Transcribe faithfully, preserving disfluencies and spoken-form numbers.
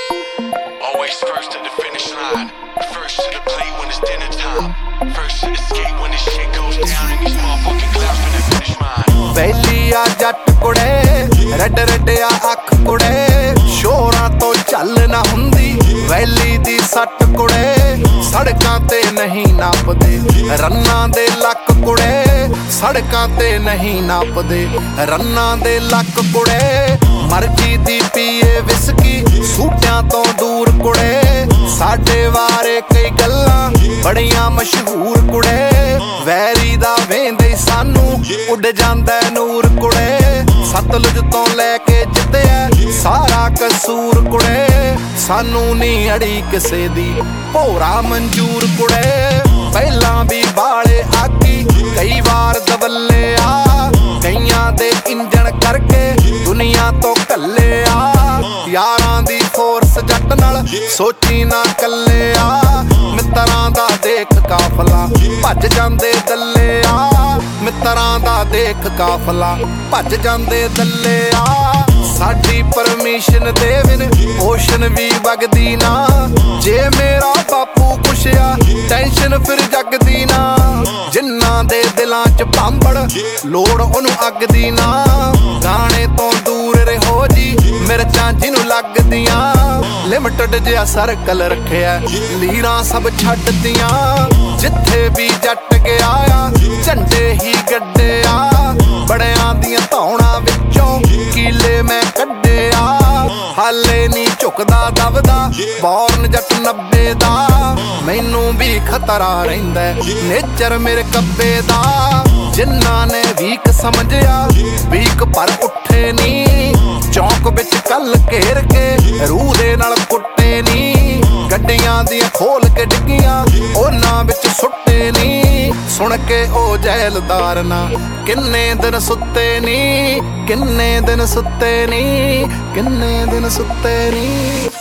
Always first to the finish line, first to the plate when it's dinner time, first to the skate when this shit goes down and these motherfucking clouds finna finish mine. ਵੈਲੀ ਆ ਜੱਟ ਕੁੜੇ, red red ਆ ਅੱਖ ਕੁੜੇ, ਸ਼ੋਰਾਂ ਤੋਂ ਚੱਲ ਨਾ ਹੁੰਦੀ ਵੈਲੀ ਦੀ ਸੱਟ ਕੁੜੇ, ਸੜਕਾਂ ਤੇ ਨਹੀਂ ਨਾਪਦੇ ਰੰਨਾਂ ਦੇ ਲੱਕ ਕੁੜੇ, ਸੜਕਾਂ ਤੇ ਨਹੀਂ ਨਾਪਦੇ ਰੰਨਾਂ ਦੇ ਲੱਕ ਕੁੜੇ, ਮਰਜੀ ਦੀ ਪੀਏ ਵਿਸਕੀ ਸੂਟਿਆਂ ਤੋਂ ਦੂਰ ਕੁੜੇ, ਸਾਡੇ ਬਾਰੇ ਕਈ ਗੱਲਾਂ ਬੜੀਆਂ ਮਸ਼ਹੂਰ ਕੁੜੇ, ਵੈਰੀ ਦਾ ਵੇਂਦੇ ਸਾਨੂੰ ਉੱਡ ਜਾਂਦਾ ਨੂਰ ਕੁੜੇ, ਸਤਲੁਜ ਤੋਂ ਲੈ ਕੇ ਜਿੱਤਿਆ ਸਾਰਾ ਕਸੂਰ ਕੁੜੇ, ਸਾਨੂੰ ਨੀ ਅੜੀ ਕਿਸੇ ਦੀ ਭੋਰਾ ਮਨਜ਼ੂਰ ਕੁੜੇ, ਪਹਿਲਾਂ ਵੀ ਬਾਲੇ ਆਗੀ ਕਈ ਵਾਰ ਦਬੱਲੇ ਆ, ਕਈਆਂ ਦੇ ਇੰਜਣ ਕਰਕੇ ਦੁਨੀਆ ਤੋਂ ਕੱਲੇ ਆ, ਯਾਰਾਂ ਦੀ ਫੋਰਸ ਜੱਟ ਨਾਲ ਸੋਚੀ ਨਾ ਕੱਲੇ ਆ, ਮਿੱਤਰਾਂ ਦਾ ਦੇਖ ਕਾਫਲਾ ਭੱਜ ਜਾਂਦੇ ਦੱਲੇ ਆ, ਮਿੱਤਰਾਂ ਦਾ ਦੇਖ ਕਾਫਲਾ ਭੱਜ ਜਾਂਦੇ ਦੱਲੇ ਆ, ਸਾਡੀ ਪਰਮਿਸ਼ਨ ਦੇ ਬਿਨ ਓਸ਼ਨ ਵੀ ਵਗਦੀ ਨਾ, ਜੇ ਮੇਰਾ ਬਾਪੂ ਕੁਛਿਆ ਟੈਨਸ਼ਨ ਫਿਰ ਜਗਦੀ ਨਾ, ਜਿੰਨਾਂ ਦੇ ਦਿਲਾਂ ਚ ਭਾਂਬੜ ਲੋੜ ਉਹਨੂੰ ਅੱਗ ਦੀ ਨਾ, ਗਾਣੇ ਤੋਂ ਦੂਰ ਰਹੋ ਜੀ ਮਿਰਚਾਂ ਜਿਹਨੂੰ ਲੱਗਦੀਆਂ, ਲਿਮਟਡ ਜਿਹਾ ਸਰਕਲ ਰੱਖਿਆ ਲੀਰਾਂ ਸਭ ਛੱਡਦੀਆਂ, ਜਿੱਥੇ ਵੀ ਜੱਟ ਗਿਆ ਆ ਝੰਡੇ ਹੀ ਗੱਡੇ ਆ, ਬੜਿਆਂ ਦੀਆਂ ਧੌਣਾਂ ਵਿੱਚੋਂ ਕੀਲੇ ਮੈਂ ਕੱਢੇ ਆ, ਹਾਲੇ ਨੀ ਝੁਕਦਾ ਦਬਦਾ ਬੌਰਨ ਜੱਟ ਨੱਬੇ ਦਾ, ਮੈਨੂੰ ਵੀ ਖਤਰਾ ਰਹਿੰਦਾ ਨੇਚਰ ਮੇਰੇ ਕੱਬੇ ਦਾ, ਜਿਨ੍ਹਾਂ ਨੇ ਵੀਕ ਸਮਝਿਆ ਵੀਕ ਪਰ ਉੱਠੇ ਨੀ, ਚੌਂਕ ਵਿੱਚ ਕੱਲ ਘੇਰ ਕੇ ਰੂਹ ਦੇ ਨਾਲ ਕੁੱਟੇ ਨੀ, ਗੱਡੀਆਂ ਦੀਆਂ ਖੋਲ ਕੇ ਡਿੱਗੀਆਂ ਉਹਨਾਂ ਵਿੱਚ ਸੁੱਟੇ ਨੀ, ਸੁਣ ਕੇ ਉਹ ਜੈਲਦਾਰ ਨਾ ਕਿੰਨੇ ਦਿਨ ਸੁੱਤੇ ਨੀ, ਕਿੰਨੇ ਦਿਨ ਸੁੱਤੇ ਨੀ, ਕਿੰਨੇ ਦਿਨ ਸੁੱਤੇ ਨੀ।